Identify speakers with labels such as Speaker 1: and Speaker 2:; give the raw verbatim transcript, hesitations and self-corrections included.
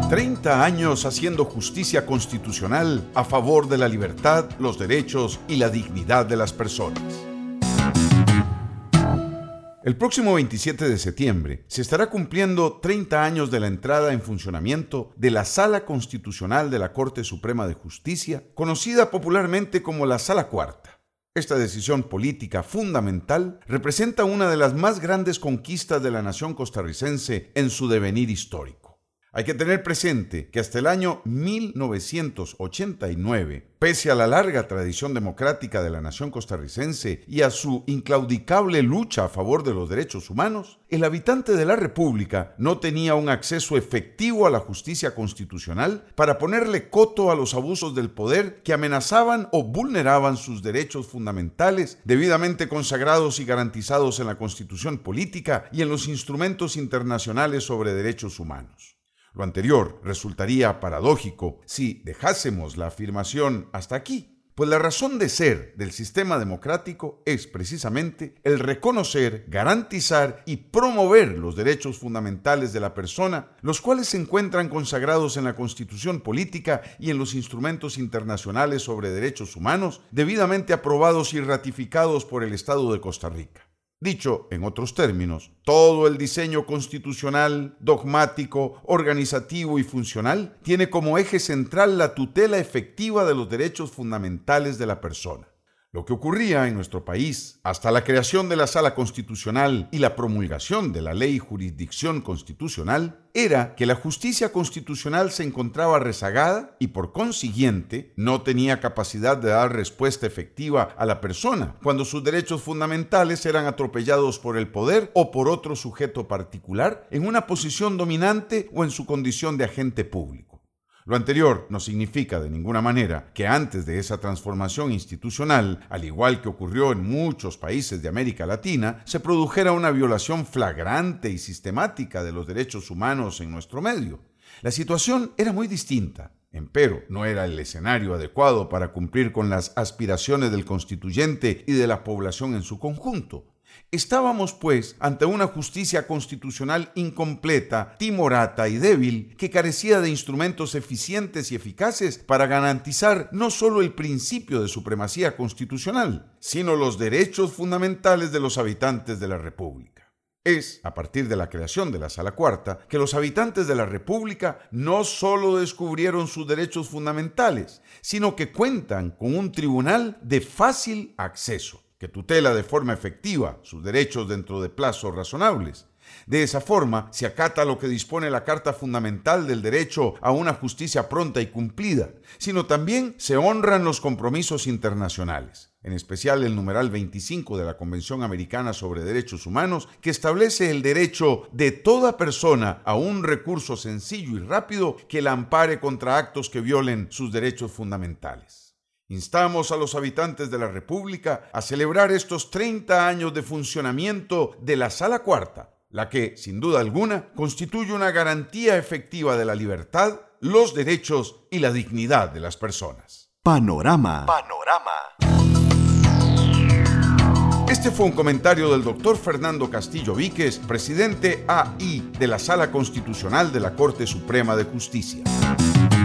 Speaker 1: treinta años haciendo justicia constitucional a favor de la libertad, los derechos y la dignidad de las personas. El próximo veintisiete de septiembre se estará cumpliendo treinta años de la entrada en funcionamiento de la Sala Constitucional de la Corte Suprema de Justicia, conocida popularmente como la Sala Cuarta. Esta decisión política fundamental representa una de las más grandes conquistas de la nación costarricense en su devenir histórico. Hay que tener presente que hasta el año mil novecientos ochenta y nueve, pese a la larga tradición democrática de la nación costarricense y a su inclaudicable lucha a favor de los derechos humanos, el habitante de la República no tenía un acceso efectivo a la justicia constitucional para ponerle coto a los abusos del poder que amenazaban o vulneraban sus derechos fundamentales debidamente consagrados y garantizados en la Constitución política y en los instrumentos internacionales sobre derechos humanos. Lo anterior resultaría paradójico si dejásemos la afirmación hasta aquí, pues la razón de ser del sistema democrático es precisamente el reconocer, garantizar y promover los derechos fundamentales de la persona, los cuales se encuentran consagrados en la Constitución política y en los instrumentos internacionales sobre derechos humanos, debidamente aprobados y ratificados por el Estado de Costa Rica. Dicho en otros términos, todo el diseño constitucional, dogmático, organizativo y funcional tiene como eje central la tutela efectiva de los derechos fundamentales de la persona. Lo que ocurría en nuestro país hasta la creación de la Sala Constitucional y la promulgación de la Ley Jurisdicción Constitucional era que la justicia constitucional se encontraba rezagada y por consiguiente no tenía capacidad de dar respuesta efectiva a la persona cuando sus derechos fundamentales eran atropellados por el poder o por otro sujeto particular en una posición dominante o en su condición de agente público. Lo anterior no significa de ninguna manera que antes de esa transformación institucional, al igual que ocurrió en muchos países de América Latina, se produjera una violación flagrante y sistemática de los derechos humanos en nuestro medio. La situación era muy distinta, empero no era el escenario adecuado para cumplir con las aspiraciones del constituyente y de la población en su conjunto. Estábamos, pues, ante una justicia constitucional incompleta, timorata y débil que carecía de instrumentos eficientes y eficaces para garantizar no solo el principio de supremacía constitucional, sino los derechos fundamentales de los habitantes de la República. Es a partir de la creación de la Sala Cuarta que los habitantes de la República no solo descubrieron sus derechos fundamentales, sino que cuentan con un tribunal de fácil acceso, que tutela de forma efectiva sus derechos dentro de plazos razonables. De esa forma, se acata lo que dispone la Carta Fundamental del derecho a una justicia pronta y cumplida, sino también se honran los compromisos internacionales, en especial el numeral veinticinco de la Convención Americana sobre Derechos Humanos, que establece el derecho de toda persona a un recurso sencillo y rápido que la ampare contra actos que violen sus derechos fundamentales. Instamos a los habitantes de la República a celebrar estos treinta años de funcionamiento de la Sala Cuarta, la que, sin duda alguna, constituye una garantía efectiva de la libertad, los derechos y la dignidad de las personas.
Speaker 2: Panorama.
Speaker 3: Panorama.
Speaker 1: Este fue un comentario del doctor Fernando Castillo Víquez, presidente A I de la Sala Constitucional de la Corte Suprema de Justicia.